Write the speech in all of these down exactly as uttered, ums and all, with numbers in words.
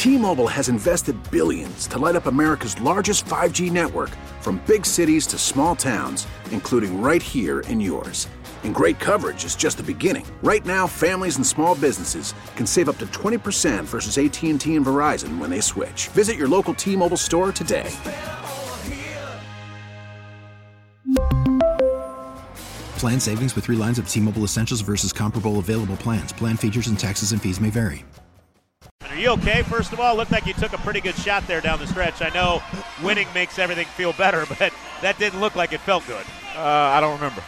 T-Mobile has invested billions to light up America's largest five G network, from big cities to small towns, including right here in yours. And great coverage is just the beginning. Right now, families and small businesses can save up to twenty percent versus A T and T and Verizon when they switch. Visit your local T-Mobile store today. Plan savings with three lines of T-Mobile Essentials versus comparable available plans. Plan features and taxes and fees may vary. Are you okay? First of all, looked like you took a pretty good shot there down the stretch. I know winning makes everything feel better, but that didn't look like it felt good. Uh, I don't remember.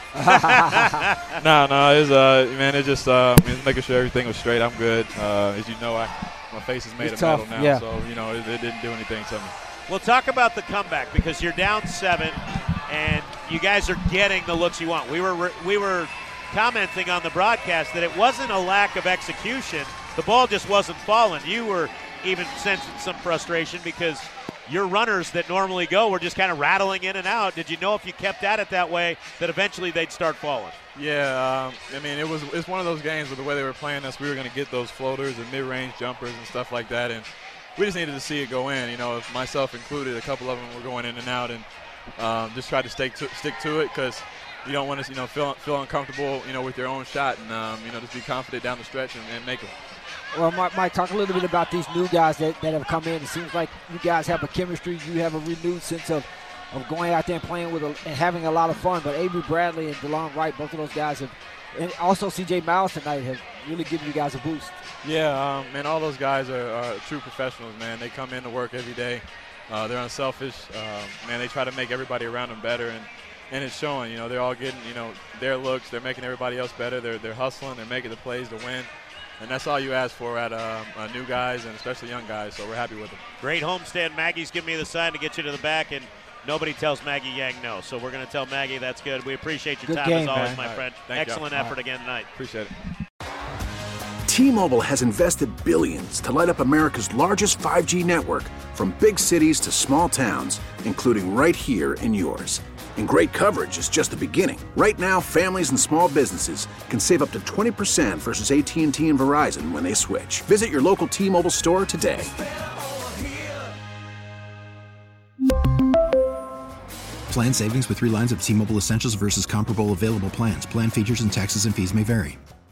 no, no, it's uh, man, it just uh, it's making sure everything was straight. I'm good. Uh, as you know, I my face is made It's of tough, metal now, yeah. so you know it, it didn't do anything to me. Well, talk about the comeback, because you're down seven, and you guys are getting the looks you want. We were we were commenting on the broadcast that it wasn't a lack of execution. The ball just wasn't falling. You were even sensing some frustration because your runners that normally go were just kind of rattling in and out. Did you know if you kept at it that way that eventually they'd start falling? Yeah, um, I mean, it was it's one of those games with the way they were playing us. We were going to get those floaters and mid-range jumpers and stuff like that, and we just needed to see it go in. You know, myself included, a couple of them were going in and out, and um, just tried to stick to, stick to it because you don't want to, you know, feel feel uncomfortable, you know, with your own shot, and um, you know, just be confident down the stretch and, and make them. Well, Mike, talk a little bit about these new guys that, that have come in. It seems like you guys have a chemistry. You have a renewed sense of, of going out there and playing with a, and having a lot of fun. But Avery Bradley and DeLon Wright, both of those guys have, and also C J Miles tonight, have really given you guys a boost. Yeah, um, man, all those guys are, are true professionals, man. They come in to work every day. Uh, they're unselfish. Uh, man, they try to make everybody around them better, and, and it's showing. You know, they're all getting, you know, their looks. They're making everybody else better. They're, they're hustling. They're making the plays to win. And that's all you ask for at um, uh, new guys and especially young guys, so we're happy with them. Great homestand. Maggie's giving me the sign to get you to the back, and nobody tells Maggie Yang no. So we're going to tell Maggie that's good. We appreciate your Good time game, as always, man. my All friend. right. Excellent you. effort again tonight. Appreciate it. T-Mobile has invested billions to light up America's largest five G network, from big cities to small towns, including right here in yours. And great coverage is just the beginning. Right now, families and small businesses can save up to twenty percent versus A T and T and Verizon when they switch. Visit your local T-Mobile store today. Plan savings with three lines of T-Mobile Essentials versus comparable available plans. Plan features and taxes and fees may vary.